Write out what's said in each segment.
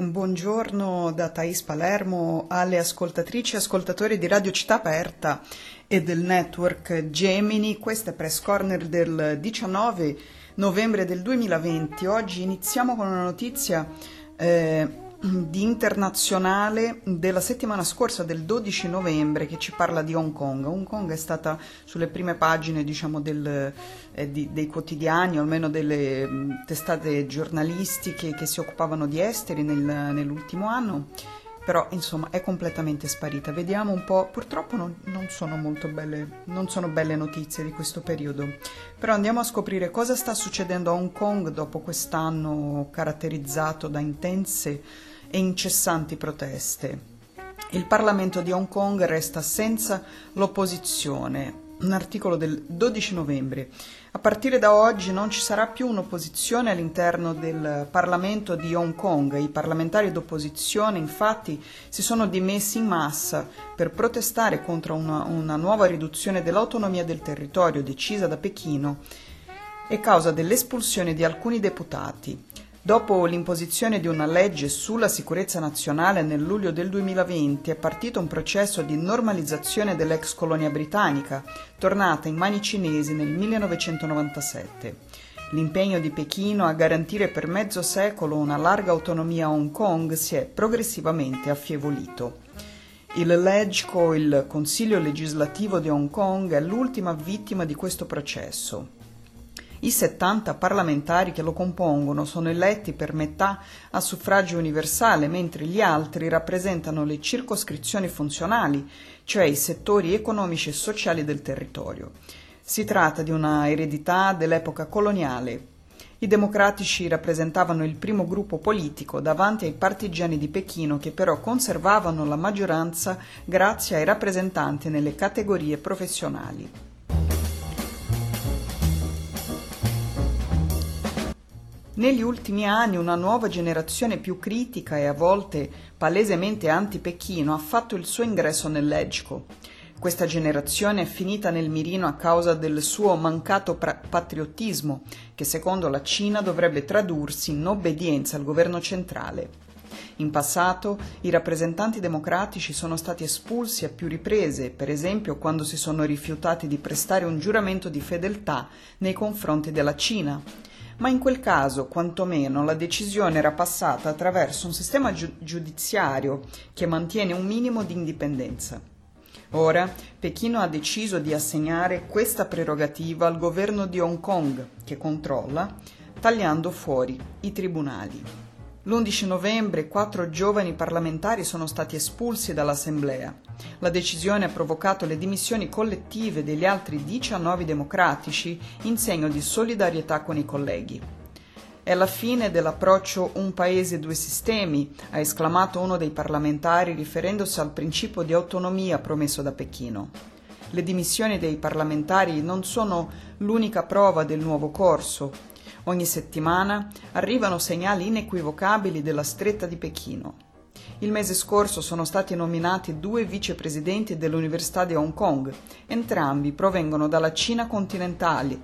Un buongiorno da Thais Palermo alle ascoltatrici e ascoltatori di Radio Città Aperta e del network Gemini. Questa è Press Corner del 19 novembre del 2020. Oggi iniziamo con una notizia di internazionale della settimana scorsa, del 12 novembre, che ci parla di Hong Kong. Hong Kong è stata sulle prime pagine, diciamo, dei quotidiani, o almeno delle testate giornalistiche che si occupavano di esteri nell'ultimo anno, però insomma è completamente sparita. Vediamo un po', purtroppo non sono molto belle, non sono belle notizie di questo periodo, però andiamo a scoprire cosa sta succedendo a Hong Kong dopo quest'anno caratterizzato da intense e incessanti proteste. Il Parlamento di Hong Kong resta senza l'opposizione. Un articolo del 12 novembre. A partire da oggi non ci sarà più un'opposizione all'interno del Parlamento di Hong Kong. I parlamentari d'opposizione, infatti, si sono dimessi in massa per protestare contro una nuova riduzione dell'autonomia del territorio decisa da Pechino e causa dell'espulsione di alcuni deputati. Dopo l'imposizione di una legge sulla sicurezza nazionale nel luglio del 2020 è partito un processo di normalizzazione dell'ex colonia britannica, tornata in mani cinesi nel 1997. L'impegno di Pechino a garantire per mezzo secolo una larga autonomia a Hong Kong si è progressivamente affievolito. Il LegCo, il Consiglio legislativo di Hong Kong, è l'ultima vittima di questo processo. I 70 parlamentari che lo compongono sono eletti per metà a suffragio universale, mentre gli altri rappresentano le circoscrizioni funzionali, cioè i settori economici e sociali del territorio. Si tratta di una eredità dell'epoca coloniale. I democratici rappresentavano il primo gruppo politico davanti ai partigiani di Pechino, che però conservavano la maggioranza grazie ai rappresentanti nelle categorie professionali. Negli ultimi anni una nuova generazione più critica e a volte palesemente anti-Pechino ha fatto il suo ingresso nel LegCo. Questa generazione è finita nel mirino a causa del suo mancato patriottismo, che secondo la Cina dovrebbe tradursi in obbedienza al governo centrale. In passato i rappresentanti democratici sono stati espulsi a più riprese, per esempio quando si sono rifiutati di prestare un giuramento di fedeltà nei confronti della Cina. Ma in quel caso, quantomeno, la decisione era passata attraverso un sistema giudiziario che mantiene un minimo di indipendenza. Ora, Pechino ha deciso di assegnare questa prerogativa al governo di Hong Kong, che controlla, tagliando fuori i tribunali. L'11 novembre 4 giovani parlamentari sono stati espulsi dall'Assemblea. La decisione ha provocato le dimissioni collettive degli altri 19 democratici in segno di solidarietà con i colleghi. È la fine dell'approccio un paese due sistemi, ha esclamato uno dei parlamentari riferendosi al principio di autonomia promesso da Pechino. Le dimissioni dei parlamentari non sono l'unica prova del nuovo corso. Ogni settimana arrivano segnali inequivocabili della stretta di Pechino. Il mese scorso sono stati nominati 2 vicepresidenti dell'Università di Hong Kong. Entrambi provengono dalla Cina continentale,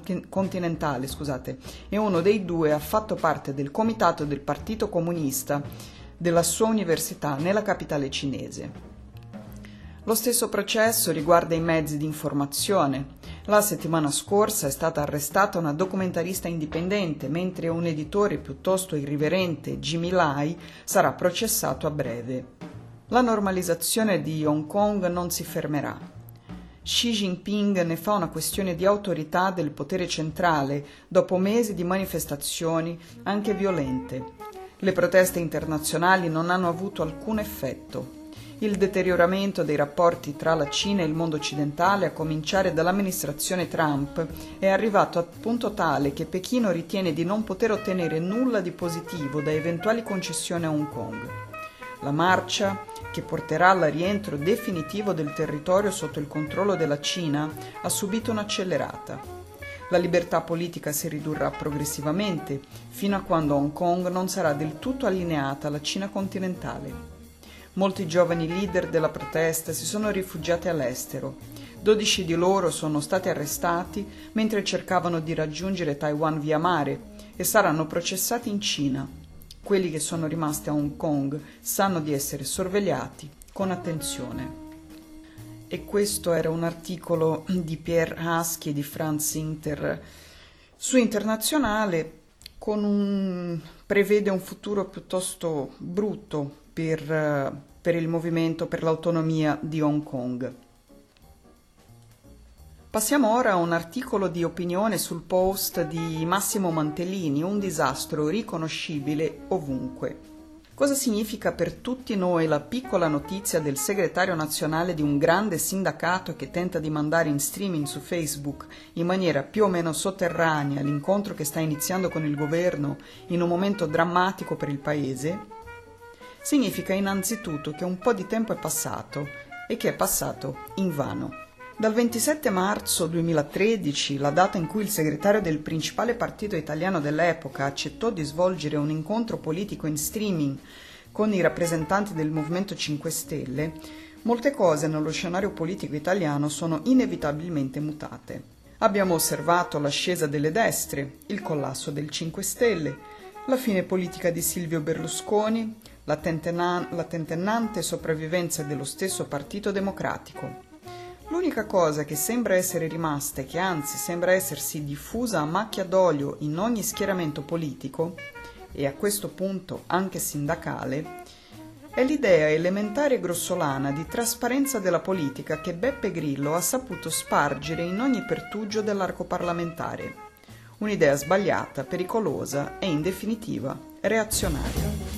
e uno dei 2 ha fatto parte del comitato del Partito Comunista della sua università nella capitale cinese. Lo stesso processo riguarda i mezzi di informazione. La settimana scorsa è stata arrestata una documentarista indipendente, mentre un editore piuttosto irriverente, Jimmy Lai, sarà processato a breve. La normalizzazione di Hong Kong non si fermerà. Xi Jinping ne fa una questione di autorità del potere centrale dopo mesi di manifestazioni, anche violente. Le proteste internazionali non hanno avuto alcun effetto. Il deterioramento dei rapporti tra la Cina e il mondo occidentale, a cominciare dall'amministrazione Trump, è arrivato a punto tale che Pechino ritiene di non poter ottenere nulla di positivo da eventuali concessioni a Hong Kong. La marcia, che porterà al rientro definitivo del territorio sotto il controllo della Cina, ha subito un'accelerata. La libertà politica si ridurrà progressivamente, fino a quando Hong Kong non sarà del tutto allineata alla Cina continentale. Molti giovani leader della protesta si sono rifugiati all'estero. 12 di loro sono stati arrestati mentre cercavano di raggiungere Taiwan via mare e saranno processati in Cina. quelli che sono rimasti a Hong Kong sanno di essere sorvegliati con attenzione. E questo era un articolo di Pierre Husky e di Franz Inter su Internazionale, prevede un futuro piuttosto brutto per il movimento per l'autonomia di Hong Kong. Passiamo ora a un articolo di opinione sul post di Massimo Mantellini, un disastro riconoscibile ovunque. Cosa significa per tutti noi la piccola notizia del segretario nazionale di un grande sindacato che tenta di mandare in streaming su Facebook in maniera più o meno sotterranea l'incontro che sta iniziando con il governo in un momento drammatico per il paese? Significa innanzitutto che un po' di tempo è passato e che è passato invano. Dal 27 marzo 2013, la data in cui il segretario del principale partito italiano dell'epoca accettò di svolgere un incontro politico in streaming con i rappresentanti del Movimento 5 Stelle, molte cose nello scenario politico italiano sono inevitabilmente mutate. Abbiamo osservato l'ascesa delle destre, il collasso del 5 Stelle, la fine politica di Silvio Berlusconi, la tentennante sopravvivenza dello stesso Partito Democratico. L'unica cosa che sembra essere rimasta e che anzi sembra essersi diffusa a macchia d'olio in ogni schieramento politico, e a questo punto anche sindacale, è l'idea elementare e grossolana di trasparenza della politica che Beppe Grillo ha saputo spargere in ogni pertugio dell'arco parlamentare. Un'idea sbagliata, pericolosa e in definitiva reazionaria.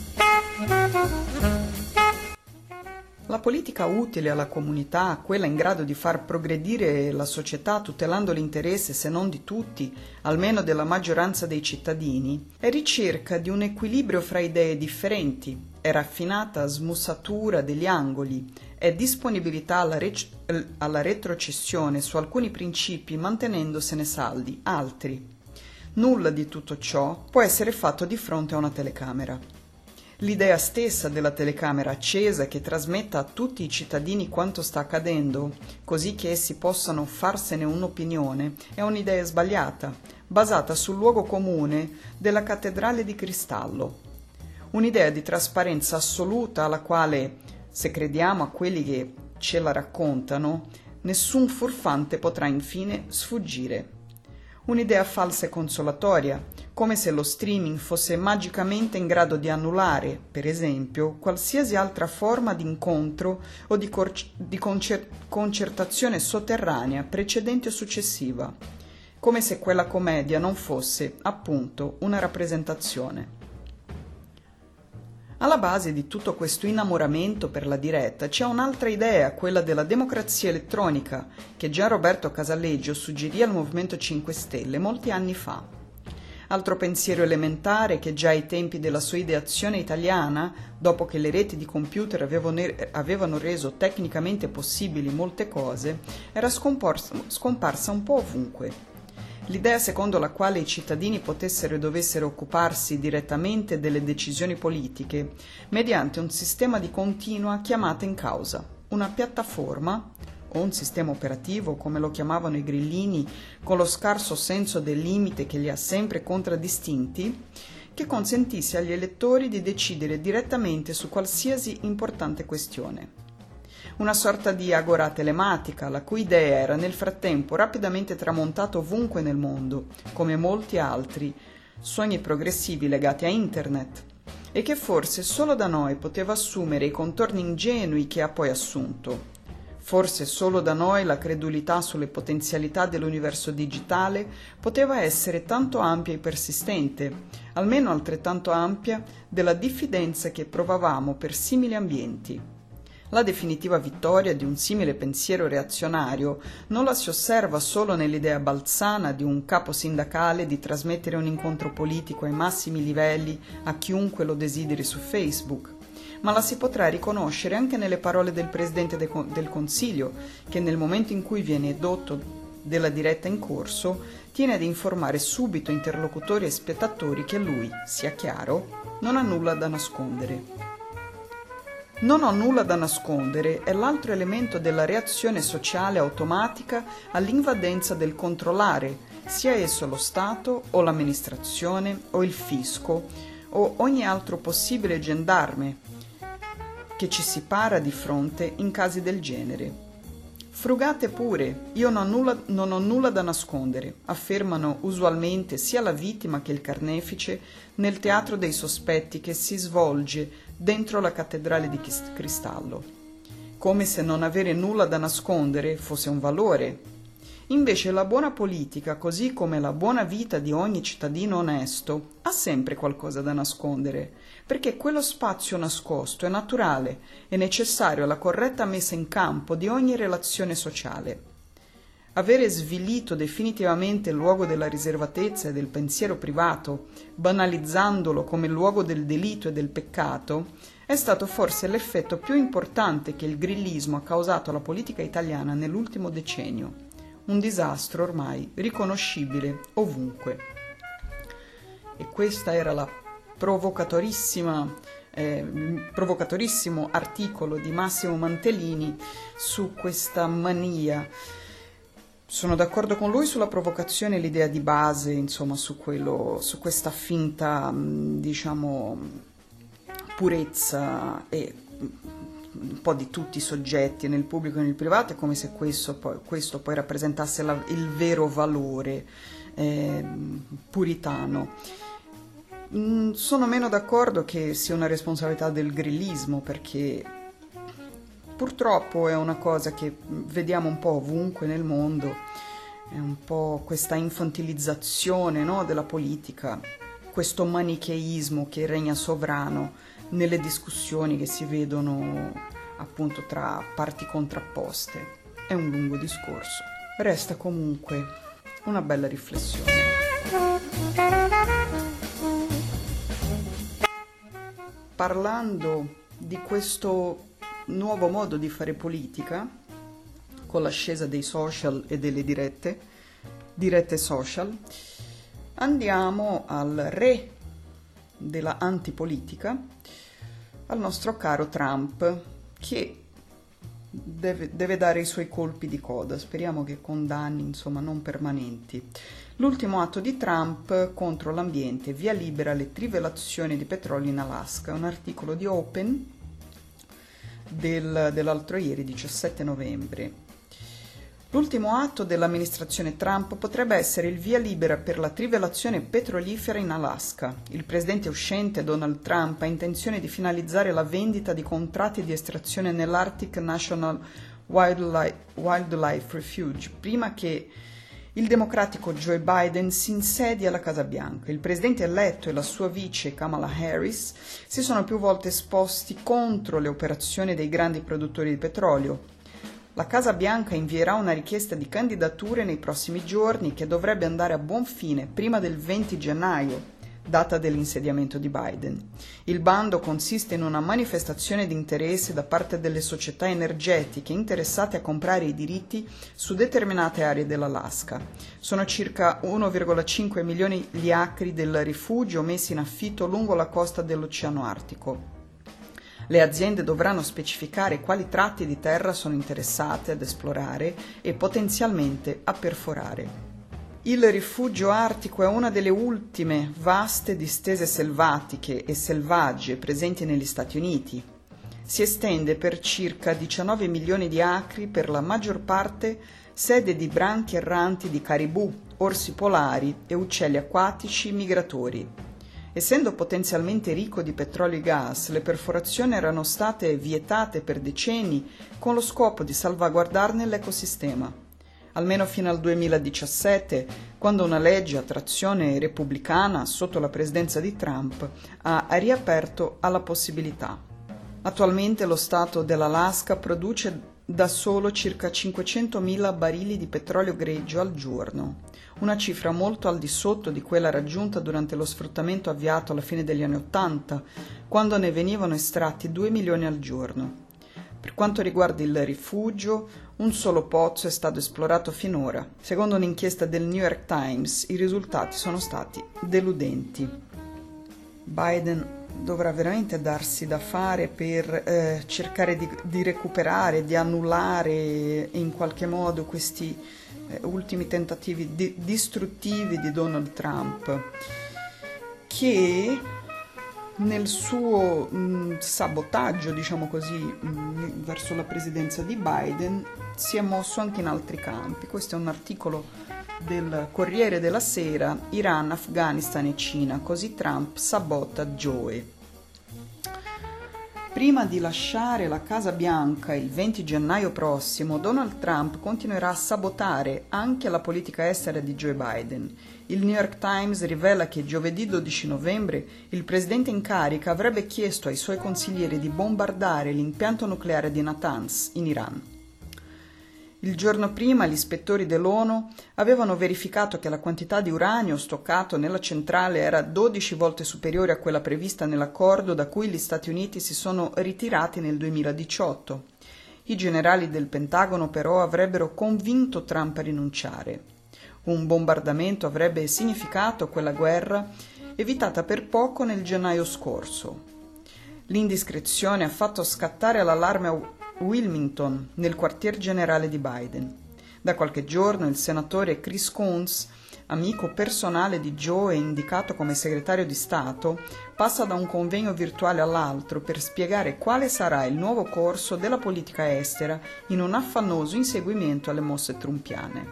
La politica utile alla comunità, quella in grado di far progredire la società tutelando l'interesse, se non di tutti, almeno della maggioranza dei cittadini, è ricerca di un equilibrio fra idee differenti, è raffinata smussatura degli angoli, è disponibilità alla retrocessione su alcuni principi mantenendosene saldi altri. Nulla di tutto ciò può essere fatto di fronte a una telecamera. L'idea stessa della telecamera accesa che trasmetta a tutti i cittadini quanto sta accadendo, così che essi possano farsene un'opinione, è un'idea sbagliata, basata sul luogo comune della cattedrale di cristallo. Un'idea di trasparenza assoluta alla quale, se crediamo a quelli che ce la raccontano, nessun furfante potrà infine sfuggire. Un'idea falsa e consolatoria, come se lo streaming fosse magicamente in grado di annullare, per esempio, qualsiasi altra forma di incontro o di concertazione sotterranea precedente o successiva, come se quella commedia non fosse, appunto, una rappresentazione. Alla base di tutto questo innamoramento per la diretta c'è un'altra idea, quella della democrazia elettronica, che Gian Roberto Casaleggio suggerì al Movimento 5 Stelle molti anni fa. Altro pensiero elementare che già ai tempi della sua ideazione italiana, dopo che le reti di computer avevano reso tecnicamente possibili molte cose, era scomparsa un po' ovunque. L'idea secondo la quale i cittadini potessero e dovessero occuparsi direttamente delle decisioni politiche mediante un sistema di continua chiamata in causa, una piattaforma o un sistema operativo, come lo chiamavano i grillini, con lo scarso senso del limite che li ha sempre contraddistinti, che consentisse agli elettori di decidere direttamente su qualsiasi importante questione. Una sorta di agora telematica, la cui idea era nel frattempo rapidamente tramontata ovunque nel mondo, come molti altri sogni progressivi legati a Internet, e che forse solo da noi poteva assumere i contorni ingenui che ha poi assunto. Forse solo da noi la credulità sulle potenzialità dell'universo digitale poteva essere tanto ampia e persistente, almeno altrettanto ampia della diffidenza che provavamo per simili ambienti. La definitiva vittoria di un simile pensiero reazionario non la si osserva solo nell'idea balzana di un capo sindacale di trasmettere un incontro politico ai massimi livelli a chiunque lo desideri su Facebook, ma la si potrà riconoscere anche nelle parole del Presidente del Consiglio, che nel momento in cui viene edotto della diretta in corso, tiene ad informare subito interlocutori e spettatori che lui, sia chiaro, non ha nulla da nascondere. Non ho nulla da nascondere è l'altro elemento della reazione sociale automatica all'invadenza del controllare, sia esso lo Stato o l'amministrazione o il fisco o ogni altro possibile gendarme che ci si para di fronte in casi del genere. Frugate pure, io non ho nulla da nascondere, affermano usualmente sia la vittima che il carnefice nel teatro dei sospetti che si svolge dentro la cattedrale di cristallo, come se non avere nulla da nascondere fosse un valore. Invece la buona politica, così come la buona vita di ogni cittadino onesto, ha sempre qualcosa da nascondere, perché quello spazio nascosto è naturale e necessario alla corretta messa in campo di ogni relazione sociale. Avere svilito definitivamente il luogo della riservatezza e del pensiero privato, banalizzandolo come luogo del delitto e del peccato, è stato forse l'effetto più importante che il grillismo ha causato alla politica italiana nell'ultimo decennio. Un disastro ormai riconoscibile ovunque. E questa era la provocatorissimo articolo di Massimo Mantellini su questa mania. Sono d'accordo con lui sulla provocazione e l'idea di base, insomma, su questa finta, diciamo, purezza e un po' di tutti i soggetti nel pubblico e nel privato, è come se questo poi rappresentasse il vero valore puritano. Sono meno d'accordo che sia una responsabilità del grillismo, perché purtroppo è una cosa che vediamo un po' ovunque nel mondo, è un po' questa infantilizzazione, no, della politica, questo manicheismo che regna sovrano nelle discussioni che si vedono appunto tra parti contrapposte. È un lungo discorso. Resta comunque una bella riflessione. Parlando di questo nuovo modo di fare politica, con l'ascesa dei social e delle dirette social, andiamo al re della antipolitica, al nostro caro Trump, che deve dare i suoi colpi di coda, speriamo che con danni, insomma, non permanenti. L'ultimo atto di Trump contro l'ambiente, via libera alle trivelazioni di petrolio in Alaska, un articolo di Open dell'altro ieri, 17 novembre. L'ultimo atto dell'amministrazione Trump potrebbe essere il via libera per la trivelazione petrolifera in Alaska. Il presidente uscente Donald Trump ha intenzione di finalizzare la vendita di contratti di estrazione nell'Arctic National Wildlife Refuge prima che il democratico Joe Biden si insedi alla Casa Bianca. Il presidente eletto e la sua vice Kamala Harris si sono più volte esposti contro le operazioni dei grandi produttori di petrolio. La Casa Bianca invierà una richiesta di candidature nei prossimi giorni che dovrebbe andare a buon fine prima del 20 gennaio, data dell'insediamento di Biden. Il bando consiste in una manifestazione di interesse da parte delle società energetiche interessate a comprare i diritti su determinate aree dell'Alaska. Sono circa 1,5 milioni gli acri del rifugio messi in affitto lungo la costa dell'Oceano Artico. Le aziende dovranno specificare quali tratti di terra sono interessate ad esplorare e potenzialmente a perforare. Il rifugio artico è una delle ultime vaste distese selvatiche e selvagge presenti negli Stati Uniti. Si estende per circa 19 milioni di acri, per la maggior parte sede di branchi erranti di caribù, orsi polari e uccelli acquatici migratori. Essendo potenzialmente ricco di petrolio e gas, le perforazioni erano state vietate per decenni con lo scopo di salvaguardarne l'ecosistema, almeno fino al 2017, quando una legge a trazione repubblicana sotto la presidenza di Trump ha riaperto alla possibilità. Attualmente lo Stato dell'Alaska produce da solo circa 500.000 barili di petrolio greggio al giorno, una cifra molto al di sotto di quella raggiunta durante lo sfruttamento avviato alla fine degli anni '80, quando ne venivano estratti 2 milioni al giorno. Per quanto riguarda il rifugio, un solo pozzo è stato esplorato finora. Secondo un'inchiesta del New York Times, i risultati sono stati deludenti. Biden dovrà veramente darsi da fare per cercare di recuperare, di annullare in qualche modo questi ultimi tentativi distruttivi di Donald Trump, che nel suo sabotaggio, diciamo così, verso la presidenza di Biden, si è mosso anche in altri campi. Questo è un articolo del Corriere della Sera: Iran, Afghanistan e Cina, così Trump sabota Joe. Prima di lasciare la Casa Bianca il 20 gennaio prossimo, Donald Trump continuerà a sabotare anche la politica estera di Joe Biden. Il New York Times rivela che giovedì 12 novembre il presidente in carica avrebbe chiesto ai suoi consiglieri di bombardare l'impianto nucleare di Natanz, in Iran. Il giorno prima gli ispettori dell'ONU avevano verificato che la quantità di uranio stoccato nella centrale era 12 volte superiore a quella prevista nell'accordo da cui gli Stati Uniti si sono ritirati nel 2018. I generali del Pentagono però avrebbero convinto Trump a rinunciare. Un bombardamento avrebbe significato quella guerra evitata per poco nel gennaio scorso. L'indiscrezione ha fatto scattare l'allarme a Wilmington, nel quartier generale di Biden. Da qualche giorno il senatore Chris Coons, amico personale di Joe e indicato come segretario di Stato, passa da un convegno virtuale all'altro per spiegare quale sarà il nuovo corso della politica estera in un affannoso inseguimento alle mosse trumpiane.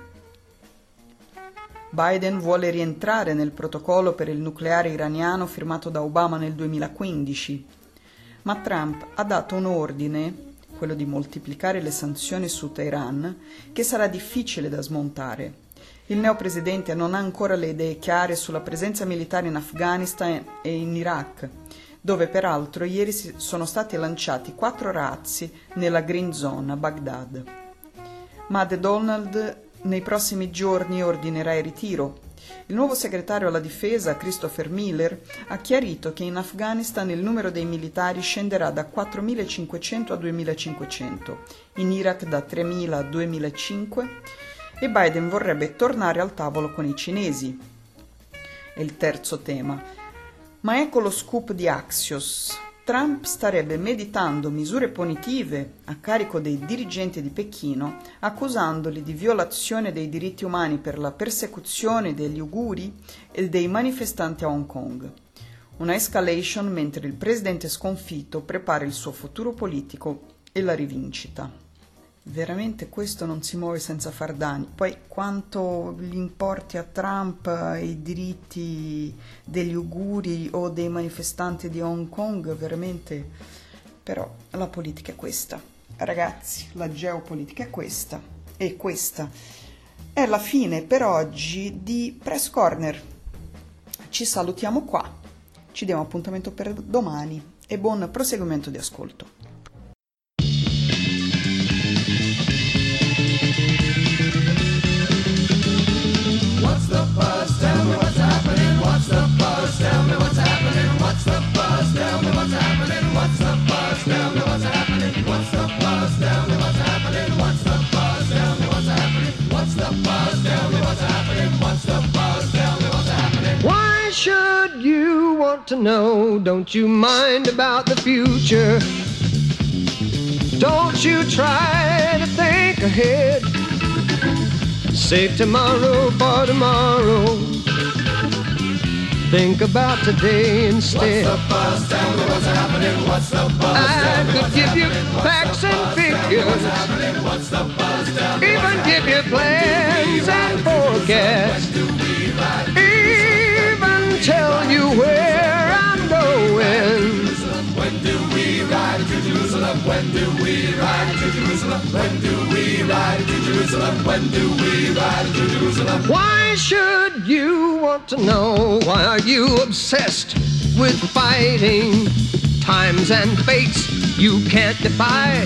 Biden vuole rientrare nel protocollo per il nucleare iraniano firmato da Obama nel 2015, ma Trump ha dato un ordine, quello di moltiplicare le sanzioni su Teheran, che sarà difficile da smontare. Il neopresidente non ha ancora le idee chiare sulla presenza militare in Afghanistan e in Iraq, dove peraltro ieri sono stati lanciati 4 razzi nella Green Zone a Baghdad. Ma The Donald nei prossimi giorni ordinerà il ritiro. Il nuovo segretario alla difesa, Christopher Miller, ha chiarito che in Afghanistan il numero dei militari scenderà da 4.500 a 2.500, in Iraq da 3.000 a 2.500 e Biden vorrebbe tornare al tavolo con i cinesi. È il terzo tema. Ma ecco lo scoop di Axios. Trump starebbe meditando misure punitive a carico dei dirigenti di Pechino, accusandoli di violazione dei diritti umani per la persecuzione degli uiguri e dei manifestanti a Hong Kong. Una escalation mentre il presidente sconfitto prepara il suo futuro politico e la rivincita. Veramente questo non si muove senza far danni. Poi quanto gli importi a Trump i diritti degli uiguri o dei manifestanti di Hong Kong, veramente, però la politica è questa. Ragazzi, la geopolitica è questa e questa è la fine per oggi di Press Corner. Ci salutiamo qua, ci diamo appuntamento per domani e buon proseguimento di ascolto. What's the buzz? Tell me what's happening. What's the buzz? Tell me what's happening. What's the buzz? Tell me what's happening. What's the buzz? Tell me what's happening. What's the buzz? Tell me what's happening. What's the buzz? Tell me what's happening. What's the buzz? Tell me what's happening. What's the buzz? Tell me what's happening. Why should you want to know? Don't you mind about the future? Don't you try to think ahead. Save tomorrow for tomorrow. Think about today instead. What's the buzz? Tell me what's happening. What's the buzz? I could give you facts and figures. What's the buzz? Tell me even give you plans and forecasts. Even tell you where I'm going. When do we ride to Jerusalem? When do we ride to Jerusalem? When do we ride to Jerusalem? When do we ride to Jerusalem? Why should you want to know? Why are you obsessed with fighting times and fates you can't defy?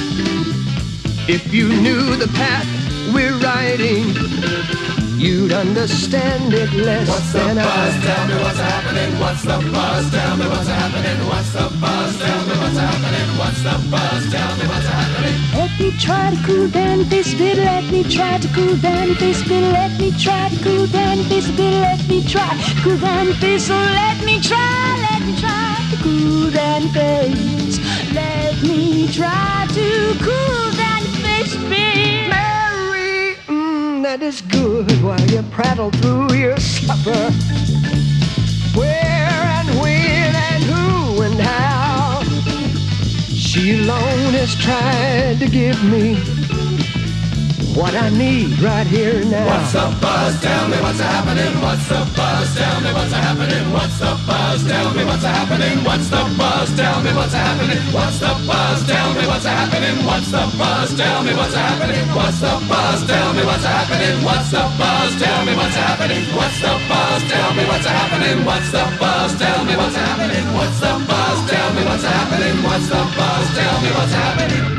If you knew the path we're riding, you'd understand it less than I. What's the buzz? Tell me what's happening. What's the buzz? Tell me what's happening. What's the buzz? Tell me what's happening. What's the buzz? Tell me what's happening. Let me try to cool down this bit. Let me try to cool down this bit. Let me try to cool down this bit. Let me try to cool down this. So let me try to cool down this. Let me try to cool down this bit. That is good while you prattle through your supper. Where and when and who and how she alone has tried to give me what I need right here and now. What's the buzz? Tell me what's happening. What's the buzz? Tell me what's happening. What's the buzz? Tell me what's happening. What's the buzz? Tell me what's happening. What's the buzz? Tell me what's happening. What's the buzz? Tell me what's happening. What's the buzz? Tell me what's happening. What's the buzz? Tell me what's happening. What's the buzz? Tell me what's happening. What's the buzz? Tell me what's happening. What's the buzz? Tell me what's happening. What's the buzz? Tell me what's happening.